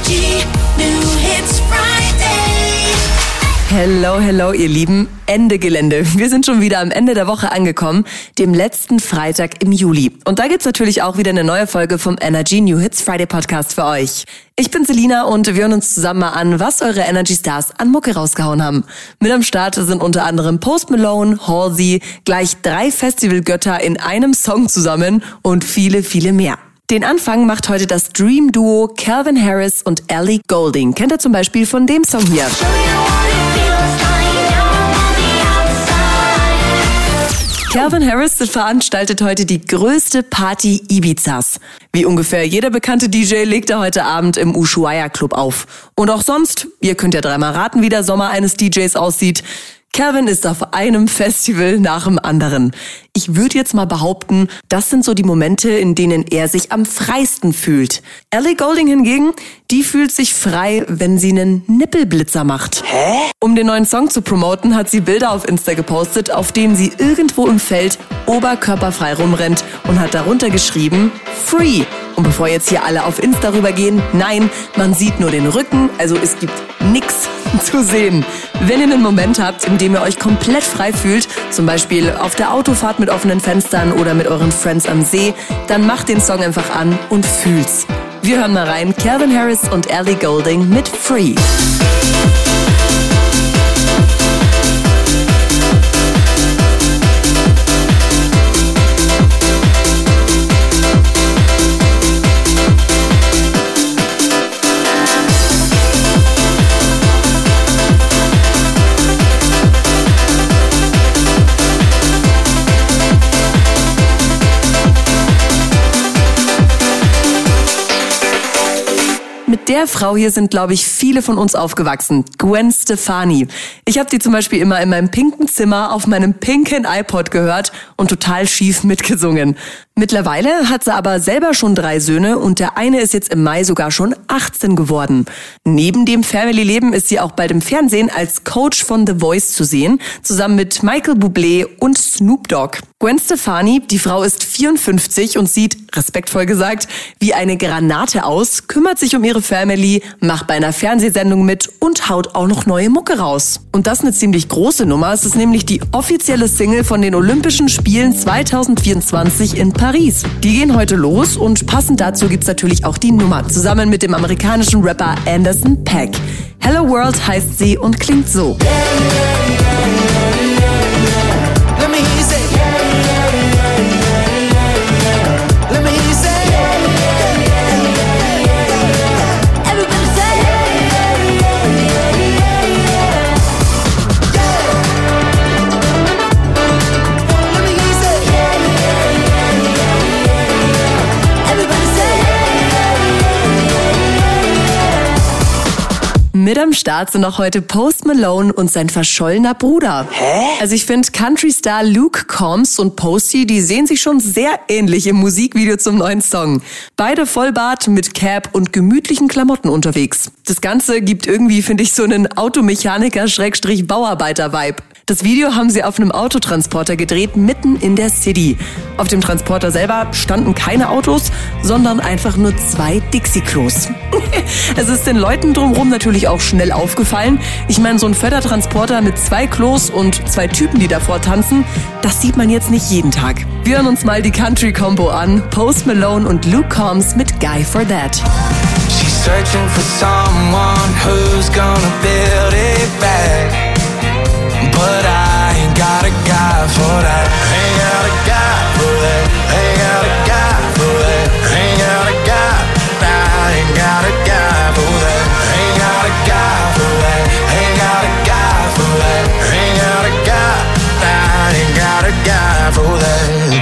Energy New Hits Friday. Hello, ihr Lieben. Ende Gelände. Wir sind schon wieder am Ende der Woche angekommen, dem letzten Freitag im Juli. Und da gibt's natürlich auch wieder eine neue Folge vom Energy New Hits Friday Podcast für euch. Ich bin Selina und wir hören uns zusammen mal an, was eure Energy Stars an Mucke rausgehauen haben. Mit am Start sind unter anderem Post Malone, Halsey, gleich 3 Festivalgötter in einem Song zusammen und viele, viele mehr. Den Anfang macht heute das Dream-Duo Calvin Harris und Ellie Goulding. Kennt ihr zum Beispiel von dem Song hier? Calvin Harris veranstaltet heute die größte Party Ibizas. Wie ungefähr jeder bekannte DJ legt er heute Abend im Ushuaia Club auf. Und auch sonst, ihr könnt ja dreimal raten, wie der Sommer eines DJs aussieht. Calvin ist auf einem Festival nach dem anderen. Ich würde jetzt mal behaupten, das sind so die Momente, in denen er sich am freisten fühlt. Ellie Goulding hingegen, die fühlt sich frei, wenn sie einen Nippelblitzer macht. Um den neuen Song zu promoten, hat sie Bilder auf Insta gepostet, auf denen sie irgendwo im Feld oberkörperfrei rumrennt und hat darunter geschrieben, Free. Und bevor jetzt hier alle auf Insta rübergehen, nein, man sieht nur den Rücken, also es gibt nix zu sehen. Wenn ihr einen Moment habt, in dem ihr euch komplett frei fühlt, zum Beispiel auf der Autofahrt mit offenen Fenstern oder mit euren Friends am See, dann macht den Song einfach an und fühlt's. Wir hören mal rein, Calvin Harris und Ellie Goulding mit Free. Mit der Frau hier sind, glaube ich, viele von uns aufgewachsen. Gwen Stefani. Ich habe die zum Beispiel immer in meinem pinken Zimmer auf meinem pinken iPod gehört und total schief mitgesungen. Mittlerweile hat sie aber selber schon 3 Söhne und der eine ist jetzt im Mai sogar schon 18 geworden. Neben dem Family-Leben ist sie auch bald im Fernsehen als Coach von The Voice zu sehen, zusammen mit Michael Bublé und Snoop Dogg. Gwen Stefani, die Frau ist 54 und sieht, respektvoll gesagt, wie eine Granate aus, kümmert sich um ihre Family, macht bei einer Fernsehsendung mit und haut auch noch neue Mucke raus. Und das ist eine ziemlich große Nummer. Es ist nämlich die offizielle Single von den Olympischen Spielen 2024 in Paris. Die gehen heute los und passend dazu gibt's natürlich auch die Nummer, zusammen mit dem amerikanischen Rapper Anderson .Paak. Hello World heißt sie und klingt so. Mit am Start sind auch heute Post Malone und sein verschollener Bruder. Also ich finde, Country-Star Luke Combs und Posty, die sehen sich schon sehr ähnlich im Musikvideo zum neuen Song. Beide Vollbart mit Cap und gemütlichen Klamotten unterwegs. Das Ganze gibt irgendwie, finde ich, so einen Automechaniker-Bauarbeiter-Vibe. Das Video haben sie auf einem Autotransporter gedreht, mitten in der City. Auf dem Transporter selber standen keine Autos, sondern einfach nur 2 Dixie-Klos. Es ist den Leuten drumherum natürlich auch schnell aufgefallen. Ich meine, so ein Fördertransporter mit 2 Klos und 2 Typen, die davor tanzen, das sieht man jetzt nicht jeden Tag. Wir hören uns mal die Country-Combo an. Post Malone und Luke Combs mit Guy for That. She's searching for someone who's gonna build it back. But I ain't got a guy for that. Ain't got a guy for that. Ain't got a guy for that. Ain't got a guy. I ain't got a guy for that. Ain't got a guy for that. Ain't got a guy for that. Ain't got a guy. I ain't got a guy for that.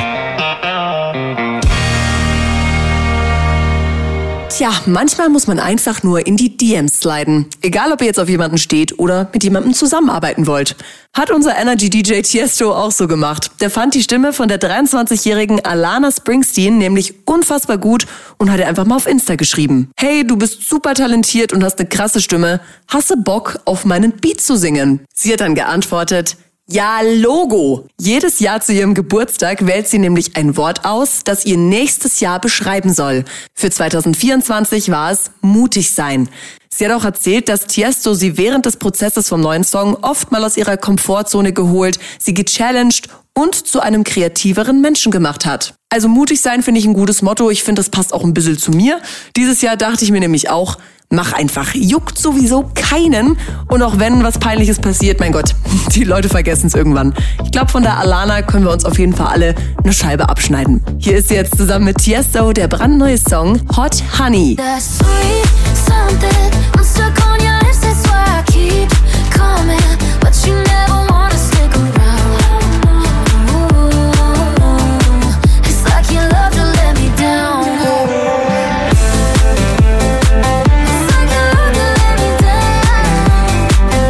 Tja, manchmal muss man einfach nur in die DMs sliden. Egal, ob ihr jetzt auf jemanden steht oder mit jemandem zusammenarbeiten wollt. Hat unser Energy-DJ Tiesto auch so gemacht. Der fand die Stimme von der 23-jährigen Alana Springsteen nämlich unfassbar gut und hat ihr einfach mal auf Insta geschrieben. Hey, du bist super talentiert und hast eine krasse Stimme. Hast du Bock, auf meinen Beat zu singen? Sie hat dann geantwortet, Ja, Logo. Jedes Jahr zu ihrem Geburtstag wählt sie nämlich ein Wort aus, das ihr nächstes Jahr beschreiben soll. Für 2024 war es mutig sein. Sie hat auch erzählt, dass Tiesto sie während des Prozesses vom neuen Song oft mal aus ihrer Komfortzone geholt, sie gechallenged und zu einem kreativeren Menschen gemacht hat. Also mutig sein finde ich ein gutes Motto. Ich finde, das passt auch ein bisschen zu mir. Dieses Jahr dachte ich mir nämlich auch, mach einfach. Juckt sowieso keinen. Und auch wenn was Peinliches passiert, mein Gott, die Leute vergessen es irgendwann. Ich glaube, von der Alana können wir uns auf jeden Fall alle eine Scheibe abschneiden. Hier ist sie jetzt zusammen mit Tiesto, der brandneue Song Hot Honey. That sweet something, I'm stuck on your lips, that's why I keep coming, but you never wanna stick around. It's like you love to let me down. It's like you love to let me down.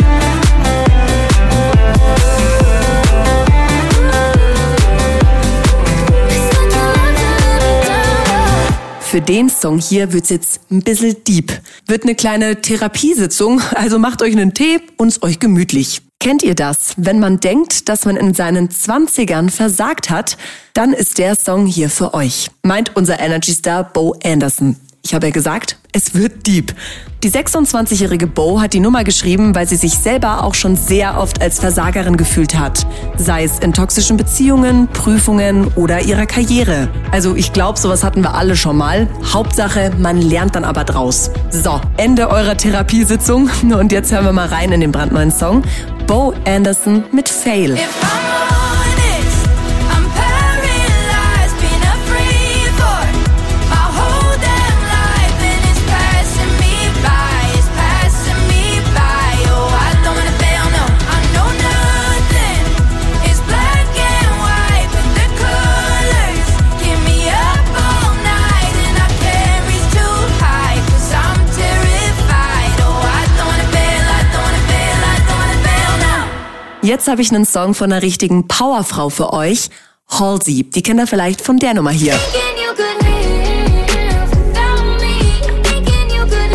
It's like you love to let me down. Für den Song hier wird's jetzt ein bisschen deep. Wird eine kleine Therapiesitzung, also macht euch einen Tee und euch gemütlich. Kennt ihr das? Wenn man denkt, dass man in seinen 20ern versagt hat, dann ist der Song hier für euch. Meint unser Energy-Star Bo Anderson. Ich habe ja gesagt, es wird deep. Die 26-jährige Bo hat die Nummer geschrieben, weil sie sich selber auch schon sehr oft als Versagerin gefühlt hat. Sei es in toxischen Beziehungen, Prüfungen oder ihrer Karriere. Also ich glaube, sowas hatten wir alle schon mal. Hauptsache, man lernt dann aber draus. So, Ende eurer Therapiesitzung. Und jetzt hören wir mal rein in den brandneuen Song. Bo Anderson mit Fail. If I'm honest, I'm paralyzed, been a free for my whole damn life, and it's passing me by, it's passing me by. Oh, I don't wanna fail, no, I know nothing. It's black and white, but the colors keep me up all night, and I can't reach too high, 'cause I'm terrified. Oh, I don't wanna fail, I don't wanna fail, I don't wanna fail now. Jetzt habe ich einen Song von einer richtigen Powerfrau für euch. Halsey. Die kennt ihr vielleicht von der Nummer hier. Thinking you could live without me. Thinking you could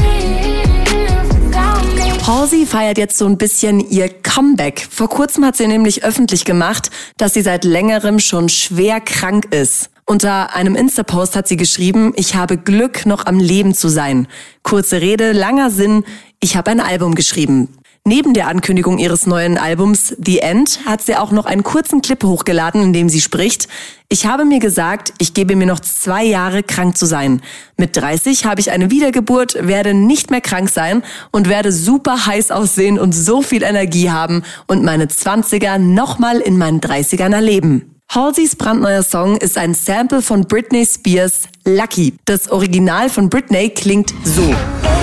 live without me. Halsey feiert jetzt so ein bisschen ihr Comeback. Vor kurzem hat sie nämlich öffentlich gemacht, dass sie seit längerem schon schwer krank ist. Unter einem Insta-Post hat sie geschrieben, ich habe Glück, noch am Leben zu sein. Kurze Rede, langer Sinn, ich habe ein Album geschrieben. Neben der Ankündigung ihres neuen Albums The End hat sie auch noch einen kurzen Clip hochgeladen, in dem sie spricht: Ich habe mir gesagt, ich gebe mir noch 2 Jahre krank zu sein. Mit 30 habe ich eine Wiedergeburt, werde nicht mehr krank sein und werde super heiß aussehen und so viel Energie haben und meine 20er nochmal in meinen 30ern erleben. Halseys brandneuer Song ist ein Sample von Britney Spears' Lucky. Das Original von Britney klingt so.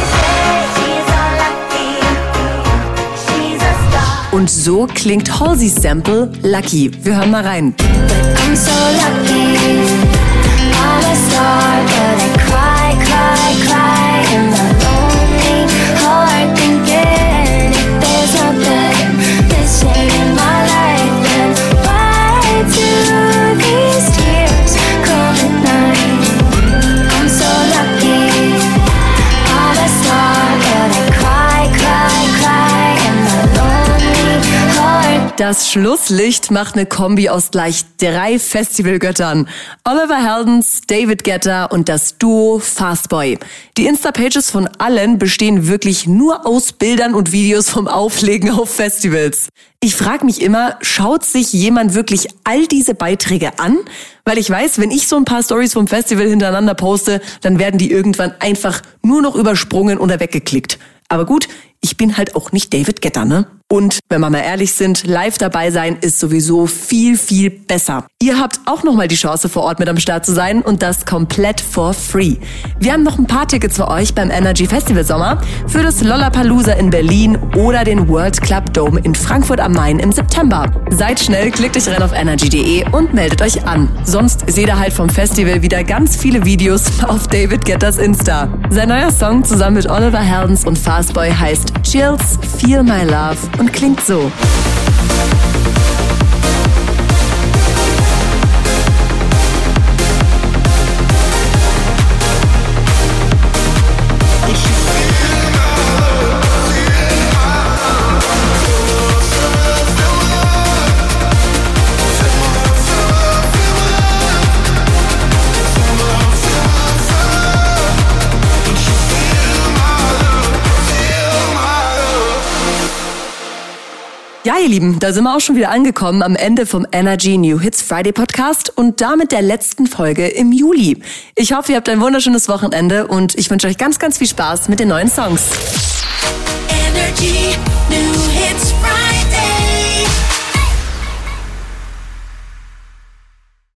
Und so klingt Halseys Sample Lucky. Wir hören mal rein. I'm so lucky. I'm a star, but I cry, cry, cry in my lonely heart, thinking if there's nothing missing in my life, then why do these tears come at night? I'm so lucky. I'm a star, but I cry, cry, cry in my lonely heart. Das Schlusslicht macht eine Kombi aus gleich 3 Festivalgöttern. Oliver Heldens, David Guetta und das Duo Fastboy. Die Insta-Pages von allen bestehen wirklich nur aus Bildern und Videos vom Auflegen auf Festivals. Ich frage mich immer, schaut sich jemand wirklich all diese Beiträge an? Weil ich weiß, wenn ich so ein paar Stories vom Festival hintereinander poste, dann werden die irgendwann einfach nur noch übersprungen oder weggeklickt. Aber gut, ich bin halt auch nicht David Guetta, ne? Und wenn wir mal ehrlich sind, live dabei sein ist sowieso viel, viel besser. Ihr habt auch nochmal die Chance, vor Ort mit am Start zu sein und das komplett for free. Wir haben noch ein paar Tickets für euch beim Energy Festival Sommer, für das Lollapalooza in Berlin oder den World Club Dome in Frankfurt am Main im September. Seid schnell, klickt euch rein auf energy.de und meldet euch an. Sonst seht ihr halt vom Festival wieder ganz viele Videos auf David Guettas Insta. Sein neuer Song zusammen mit Oliver Heldens und Fastboy heißt Chills, Feel My Love und klingt so. Ja, ihr Lieben, da sind wir auch schon wieder angekommen am Ende vom Energy New Hits Friday Podcast und damit der letzten Folge im Juli. Ich hoffe, ihr habt ein wunderschönes Wochenende und ich wünsche euch ganz, ganz viel Spaß mit den neuen Songs. Energy New Hits Friday.